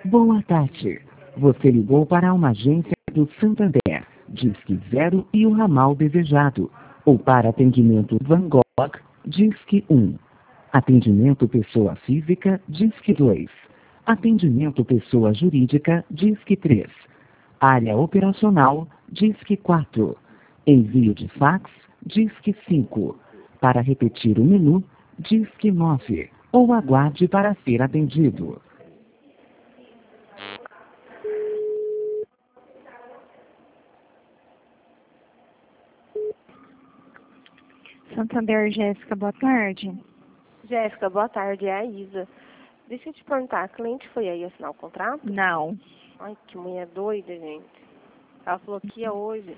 Boa tarde. Você ligou para uma agência do Santander, Disque 0 e o ramal desejado. Ou para atendimento Van Gogh, Disque 1. Atendimento pessoa física, Disque 2. Atendimento pessoa jurídica, Disque 3. Área operacional, Disque 4. Envio de fax, Disque 5. Para repetir o menu, Disque 9. Ou aguarde para ser atendido. Santander, Jéssica, boa tarde. Jéssica, boa tarde, é a Isa. Deixa eu te perguntar, a cliente foi aí assinar o contrato? Não. Ai, que mulher doida, gente. Ela falou que ia hoje.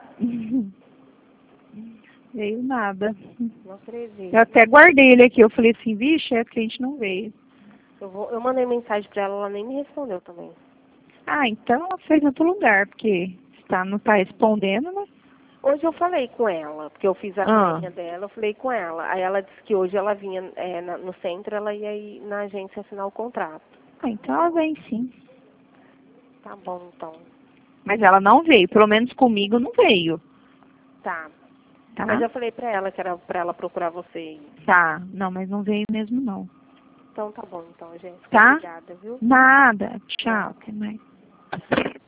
Veio nada. Não acredito. Eu até guardei ele aqui. Eu falei assim, vixe, a cliente não veio. Eu mandei mensagem pra ela, ela nem me respondeu também. Ah, então ela fez em outro lugar, porque não tá respondendo, né? Hoje eu falei com ela, porque eu fiz a senha dela, eu falei com ela. Aí ela disse que hoje ela vinha no centro, ela ia ir na agência assinar o contrato. Ah, então ela vem sim. Tá bom, então. Mas ela não veio, pelo menos comigo não veio. Tá. Tá? Mas eu falei pra ela que era pra ela procurar você. Tá, não, mas não veio mesmo não. Então tá bom, então, gente. Tá? Obrigada, viu? Nada. Tchau, até mais.